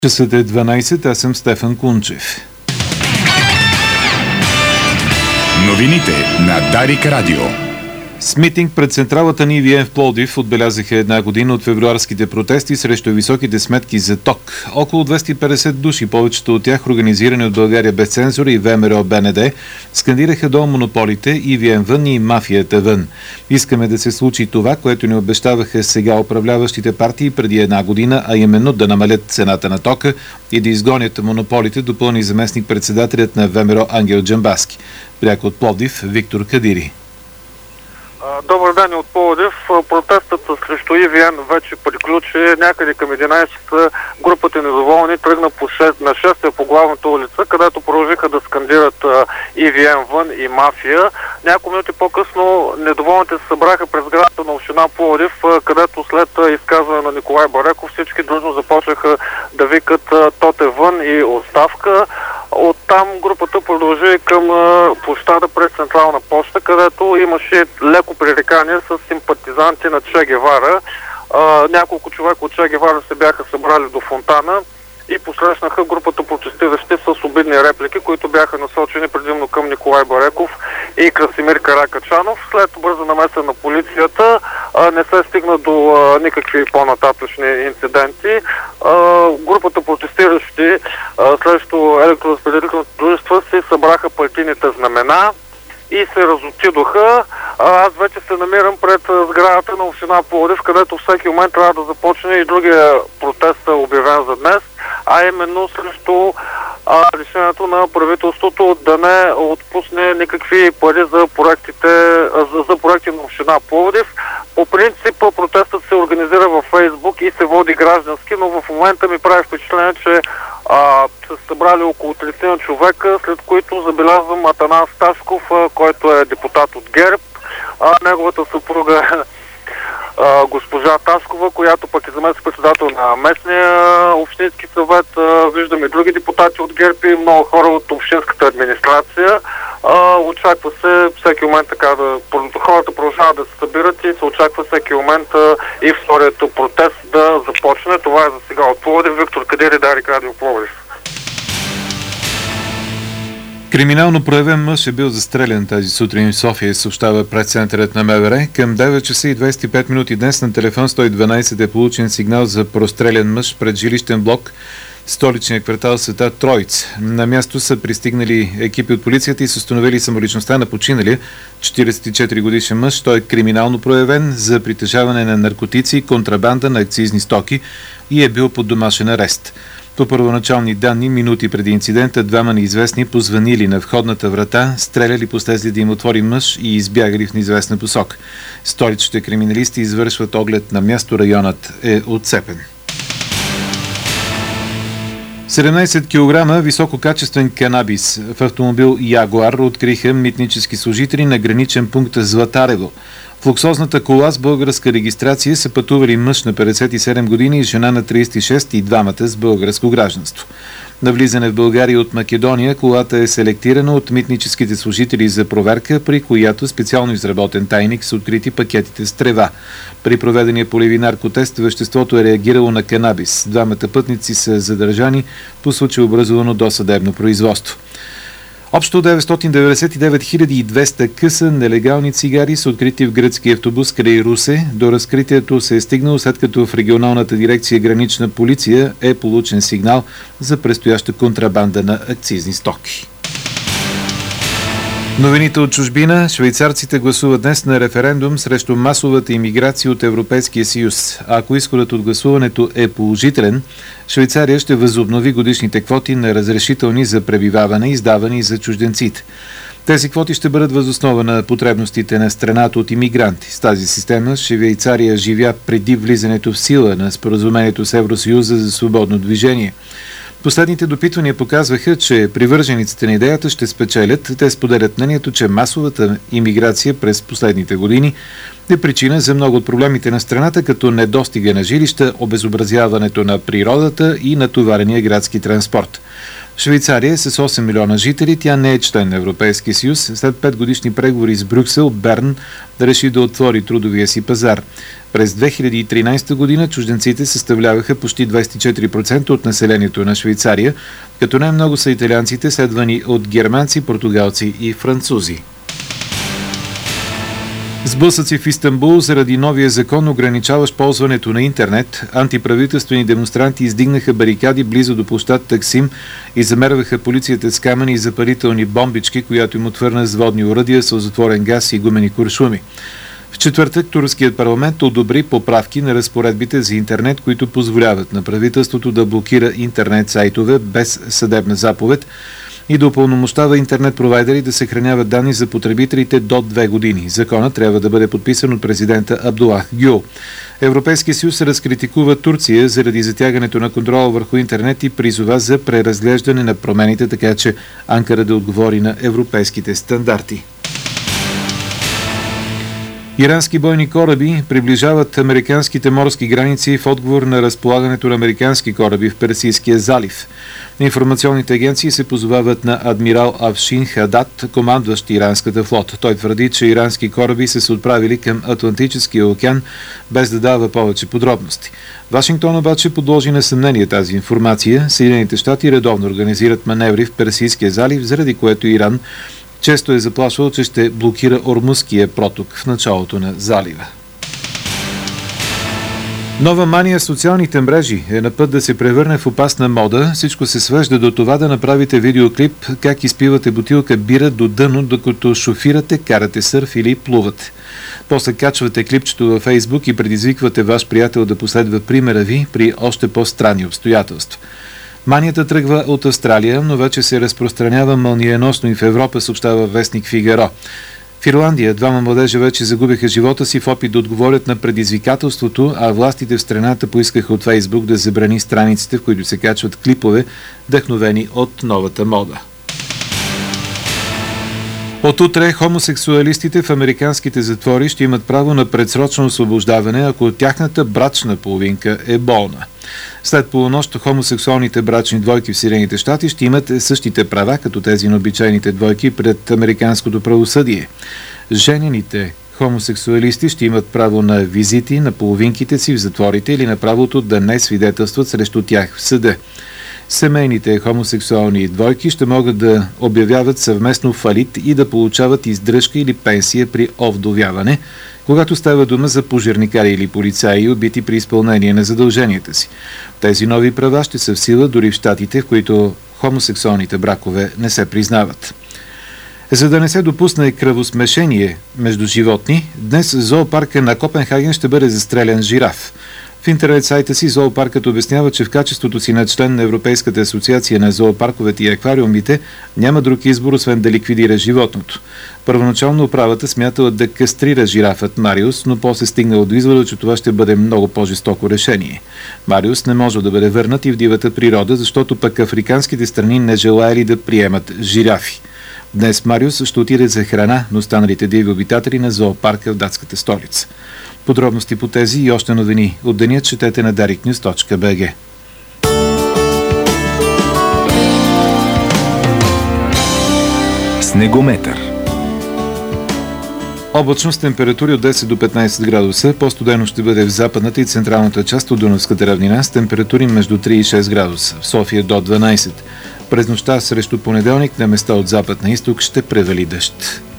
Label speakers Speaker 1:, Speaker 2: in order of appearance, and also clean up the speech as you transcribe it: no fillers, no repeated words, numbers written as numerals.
Speaker 1: Часът е 12, аз съм Стефан Кунчев.
Speaker 2: Новините на Дарик Радио.
Speaker 1: С митинг пред централата на EVN в Пловдив отбелязаха една година от февруарските протести срещу високите сметки за ток. Около 250 души, повечето от тях организирани от България без цензура и ВМРО БНД, скандираха до монополите, EVN вън и мафията вън. Искаме да се случи това, което ни обещаваха сега управляващите партии преди една година, а именно да намалят цената на тока и да изгонят монополите, допълни заместник-председателят на ВМРО Ангел Джамбазки. Пряко от Пловдив Виктор Кадири.
Speaker 3: Добър ден от Пловдив. Протестът срещу EVN вече приключи. Някъде към 11 групата недоволни тръгна на шествие по главната улица, където продължиха да скандират EVN вън и мафия. Няколко минути по-късно недоволните се събраха през сградата на община Пловдив, където след изказване на Николай Бареков всички дружно започнаха да викат "Тоте вън" и "Оставка". Оттам групата продължи към площада пред Централна поща, където имаше леко пререкание с симпатизанти на Че Гевара. Няколко човека от Че Гевара се бяха събрали до фонтана и посрещнаха групата протестиращи с обидни реплики, които бяха насочени предимно към Николай Бареков и Красимир Каракачанов. След бърза намеса на полицията не се стигна до никакви по-нататъчни инциденти. Групата протестиращи срещу електроразпределителните дружества си събраха партийните знамена и се разотидоха. Аз вече се намирам пред сградата на община Пловдив, където всеки момент трябва да започне и другия протест, обявен за днес, а именно срещу решението на правителството да не отпусне никакви пари за проекти на община Пловдив. По принцип протестът се организира във Фейсбук и се води граждански, но в момента ми прави впечатление, че са събрали около 30 човека, след които забелязвам Атанас Ташков, който е депутат от ГЕРБ, неговата съпруга госпожа Ташкова, която пък е заместник-председател на местния общински съвет. Виждаме други депутати от ГЕРБ и много хора от общинската администрация. Очаква се всеки момент хората продължават да се събират и се очаква всеки момент и вторият протест да започне. Това е за сега от Пловдив. Виктор Кадири, Дарик Радио, Пловдив.
Speaker 1: Криминално проявен мъж е бил застрелян тази сутрин в София, съобщава пресцентърът на МВР. Към 9 часа и 25 минути днес на телефон 112 е получен сигнал за прострелян мъж пред жилищен блок в столичния квартал Света Троица. На място са пристигнали екипи от полицията и са установили самоличността на починалия 44 годишен мъж. Той е криминално проявен за притежаване на наркотици и контрабанда на акцизни стоки и е бил под домашен арест. По първоначални данни, минути преди инцидента, двама неизвестни позванили на входната врата, стреляли, послезли да им отвори мъж и избягали в неизвестна посока. Столичните криминалисти извършват оглед на място, районът е отцепен. 17 кг висококачествен канабис в автомобил Ягуар откриха митнически служители на граничен пункт Златарево. В луксозната кола с българска регистрация са пътували мъж на 57 години и жена на 36 и двамата с българско гражданство. На влизане в България от Македония колата е селектирана от митническите служители за проверка, при която специално изработен тайник са открити пакетите с трева. При проведения полеви наркотест веществото е реагирало на канабис. Двамата пътници са задържани, по случай образувано досъдебно производство. Общо 999 200 къса нелегални цигари са открити в гръцки автобус край Русе. До разкритието се е стигнало, след като в регионалната дирекция Гранична полиция е получен сигнал за предстояща контрабанда на акцизни стоки. Новините от чужбина. Швейцарците гласуват днес на референдум срещу масовата имиграция от Европейския съюз. Ако изходът от гласуването е положителен, Швейцария ще възобнови годишните квоти на разрешителни за пребиваване, издавани за чужденците. Тези квоти ще бъдат въз основа на потребностите на страната от имигранти. С тази система Швейцария живя преди влизането в сила на споразумението с Евросъюза за свободно движение. Последните допитвания показваха, че привържениците на идеята ще спечелят. Те споделят мнението, че масовата имиграция през последните години е причина за много от проблемите на страната, като недостига на жилища, обезобразяването на природата и натоварения градски транспорт. Швейцария е с 8 милиона жители, тя не е член на Европейския съюз. След 5 годишни преговори с Брюксел, Берн реши да отвори трудовия си пазар. През 2013 година чужденците съставляваха почти 24% от населението на Швейцария, като най-много са италианците, следвани от германци, португалци и французи. Сблъсъци в Истанбул заради новия закон, ограничаващ ползването на интернет. Антиправителствени демонстранти издигнаха барикади близо до площад Таксим и замерваха полицията с камъни и запалителни бомбички, която им отвърна с водни оръдия, сълзотворен газ и гумени куршуми. В четвъртък турският парламент одобри поправки на разпоредбите за интернет, които позволяват на правителството да блокира интернет сайтове без съдебна заповед и да упълномощава интернет-провайдери да съхраняват данни за потребителите до 2 години. Законът трябва да бъде подписан от президента Абдулах Гюл. Европейския съюз разкритикува Турция заради затягането на контрола върху интернет и призова за преразглеждане на промените, така че Анкара да отговори на европейските стандарти. Ирански бойни кораби приближават американските морски граници в отговор на разполагането на американски кораби в Персийския залив. Информационните агенции се позовават на адмирал Афшин Хадад, командващ иранската флота. Той твърди, че ирански кораби са се отправили към Атлантическия океан, без да дава повече подробности. Вашингтон обаче подложи на съмнение тази информация. Съединените щати редовно организират маневри в Персийския залив, заради което Иран често е заплашвал, че ще блокира Ормузския проток в началото на залива. Нова мания в социалните мрежи е на път да се превърне в опасна мода. Всичко се свежда до това да направите видеоклип как изпивате бутилка бира до дъно, докато шофирате, карате сърф или плувате. После качвате клипчето във Фейсбук и предизвиквате ваш приятел да последва примера ви при още по-странни обстоятелства. Манията тръгва от Австралия, но вече се разпространява мълниеносно и в Европа, съобщава вестник Фигаро. В Ирландия 2 младежа вече загубиха живота си в опит да отговорят на предизвикателството, а властите в страната поискаха от Фейсбук да забрани страниците, в които се качват клипове, вдъхновени от новата мода. От утре хомосексуалистите в американските затвори ще имат право на предсрочно освобождаване, ако тяхната брачна половинка е болна. След полунощ хомосексуалните брачни двойки в Съединените щати ще имат същите права, като тези на обичайните двойки пред американското правосъдие. Женените хомосексуалисти ще имат право на визити на половинките си в затворите или на правото да не свидетелстват срещу тях в съда. Семейните хомосексуални двойки ще могат да обявяват съвместно фалит и да получават издръжка или пенсия при овдовяване, когато става дума за пожарникари или полицаи, убити при изпълнение на задълженията си. Тези нови права ще са в сила дори в щатите, в които хомосексуалните бракове не се признават. За да не се допусне кръвосмешение между животни, днес в зоопарка на Копенхаген ще бъде застрелян жираф. В интернет сайта си зоопаркът обяснява, че в качеството си на член на Европейската асоциация на зоопарковете и аквариумите няма друг избор, освен да ликвидира животното. Първоначално управата смятала да кастрира жирафът Мариус, но после стигнала до извода, че това ще бъде много по-жестоко решение. Мариус не може да бъде върнат и в дивата природа, защото пък африканските страни не желаели да приемат жирафи. Днес Мариус ще отиде за храна на останалите диви обитатели на зоопарка в датската столица. Подробности по тези и още новини от деня четете на dariknews.bg.
Speaker 2: Снегометър.
Speaker 1: Облачно с температури от 10 до 15 градуса. По-студено ще бъде в западната и централната част от Дунавската равнина с температури между 3 и 6 градуса. В София до 12. През нощта срещу понеделник на места от запад на изток ще превали дъжд.